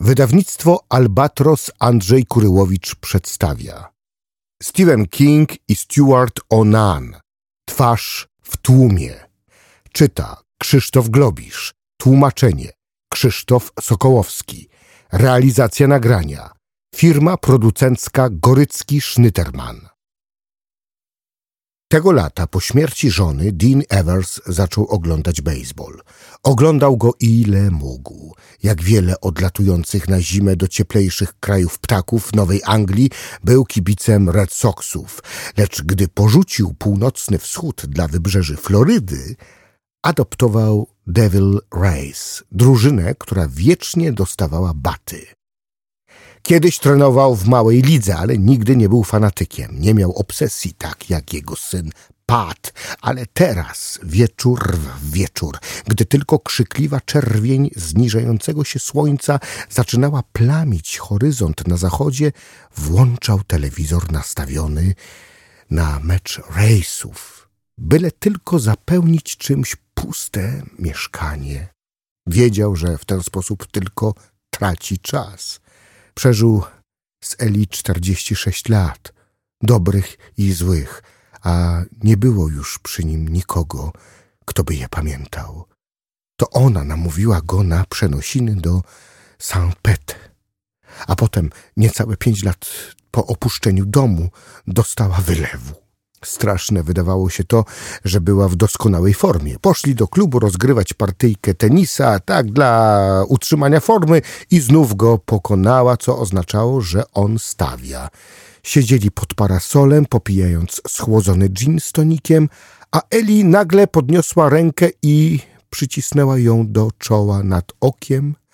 Wydawnictwo Albatros Andrzej Kuryłowicz przedstawia Stephen King i Stuart Onan. Twarz w tłumie. Czyta Krzysztof Globisz. Tłumaczenie Krzysztof Sokołowski. Realizacja nagrania firma producencka Gorycki-Schnitterman. Tego lata po śmierci żony Dean Evers zaczął oglądać baseball. Oglądał go ile mógł. Jak wiele odlatujących na zimę do cieplejszych krajów ptaków w Nowej Anglii był kibicem Red Soxów. Lecz gdy porzucił północny wschód dla wybrzeży Florydy, adoptował Devil Rays, drużynę, która wiecznie dostawała baty. Kiedyś trenował w małej lidze, ale nigdy nie był fanatykiem. Nie miał obsesji tak jak jego syn Pat, ale teraz, wieczór w wieczór, gdy tylko krzykliwa czerwień zniżającego się słońca zaczynała plamić horyzont na zachodzie, włączał telewizor nastawiony na mecz Raysów, byle tylko zapełnić czymś puste mieszkanie. Wiedział, że w ten sposób tylko traci czas. Przeżył z Eli 46 lat, dobrych i złych, a nie było już przy nim nikogo, kto by je pamiętał. To ona namówiła go na przenosiny do Saint-Pet, a potem, niecałe 5 lat po opuszczeniu domu, dostała wylewu. Straszne wydawało się to, że była w doskonałej formie. Poszli do klubu rozgrywać partyjkę tenisa, tak dla utrzymania formy, i znów go pokonała, co oznaczało, że on stawia. Siedzieli pod parasolem, popijając schłodzony gin z tonikiem, a Eli nagle podniosła rękę i przycisnęła ją do czoła nad okiem,